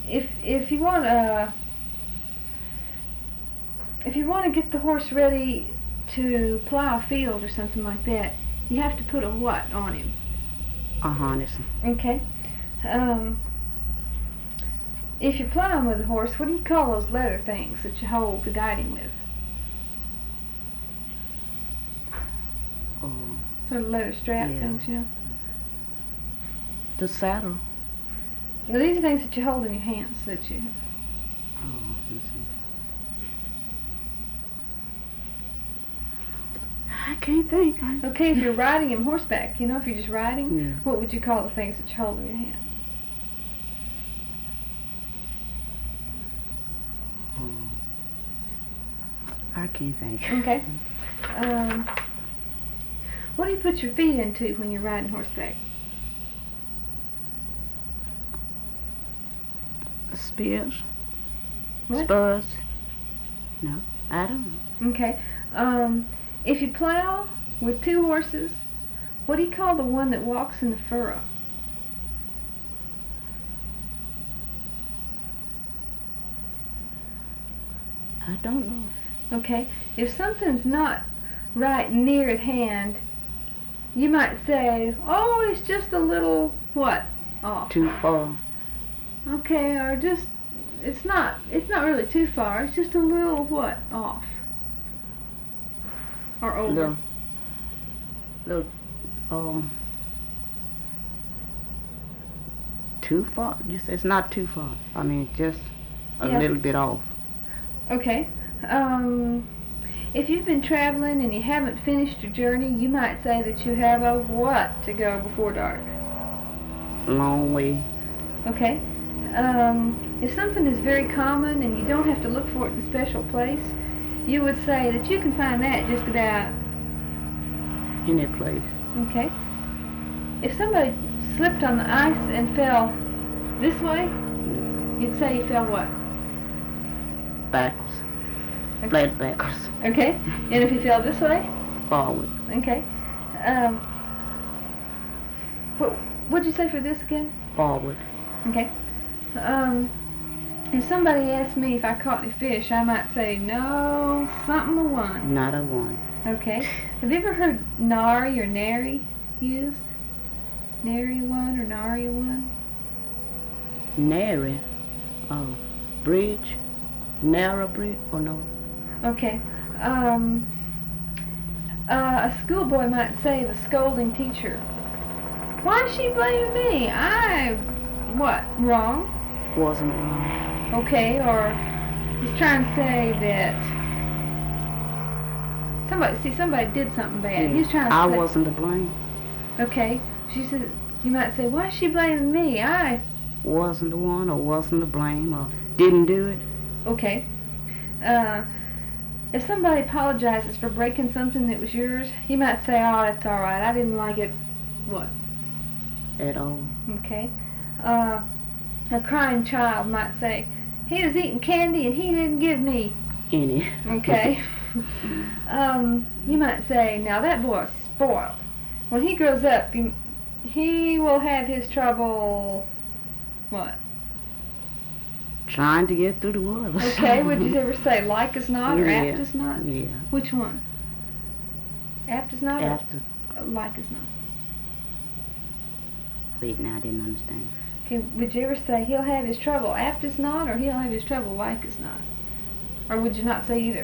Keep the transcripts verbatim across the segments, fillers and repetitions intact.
if if you want to if you want to get the horse ready to plow a field or something like that, you have to put a what on him? A harness. Okay. Um, if you're plowing with a horse, what do you call those leather things that you hold to guide him with? Oh, Sort of leather strap Yeah. things, you know? the saddle. Now, these are things that you hold in your hands that you... Oh, let's see. I can't think. Okay, if you're riding him horseback, you know, if you're just riding, Yeah. what would you call the things that you hold in your hand? Oh, I can't think. Okay. Um, what do you put your feet into when you're riding horseback? Spears. What? Spurs. No, I don't know. Okay. Um, if you plow with two horses, what do you call the one that walks in the furrow? I don't know. Okay. If something's not right near at hand, you might say, oh, it's just a little, what, off. Too far. Okay, or just, it's not, it's not really too far, it's just a little, what, off. Or over. Little. Little. Oh. Too far? You say it's not too far. I mean, just a Yeah. little bit off. Okay. Um, if you've been traveling and you haven't finished your journey, you might say that you have a what to go before dark. Long way. Okay. Um, if something is very common and you don't have to look for it in a special place, you would say that you can find that just about. Any place. Okay. If somebody slipped on the ice and fell this way, you'd say he fell what? Backwards. Okay. Flat backwards. Okay. And if he fell this way? Forward. Okay. Um, what what'd you say for this again? Forward. Okay. Um, if somebody asked me if I caught any fish, I might say, no, something to one. Not a one. Okay. Have you ever heard nary or nary used? Nary one or nary one? Nary. Oh, bridge. Narrow bridge. Oh no. Okay. Um, uh, a schoolboy might say of a scolding teacher, why is she blaming me? I, what, wrong? Wasn't wrong. Okay, or he's trying to say that somebody, see, somebody did something bad. He was trying to I say, wasn't to blame. okay, she said, you might say, why is she blaming me? I, Wasn't the one or wasn't to blame or didn't do it. okay. Uh, if somebody apologizes for breaking something that was yours, you might say, oh, that's all right. I didn't like it, what? At all. Okay. Uh, a crying child might say, he was eating candy and he didn't give me. Any. Okay. um, you might say, now that boy's spoiled. When he grows up, he, he will have his trouble, what? Trying to get through the woods. Okay, would you ever say like as not or Yeah. apt as not? Yeah. Which one? Apt as not After. or like as not? Wait, now I didn't understand. Okay, would you ever say he'll have his trouble apt as not or he'll have his trouble like as not? Or would you not say either?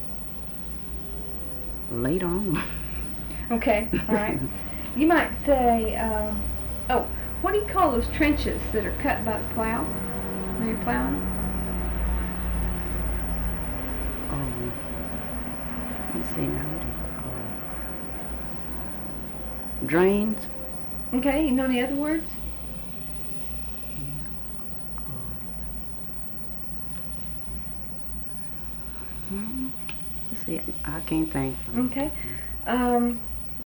Later on. Okay, all right. You might say, um, oh, what do you call those trenches that are cut by the plow when you're plowing? Oh. Let me see now. What is it called? Drains. Okay, you know any other words? Hmm. Let's see. I can't think. Okay. Um,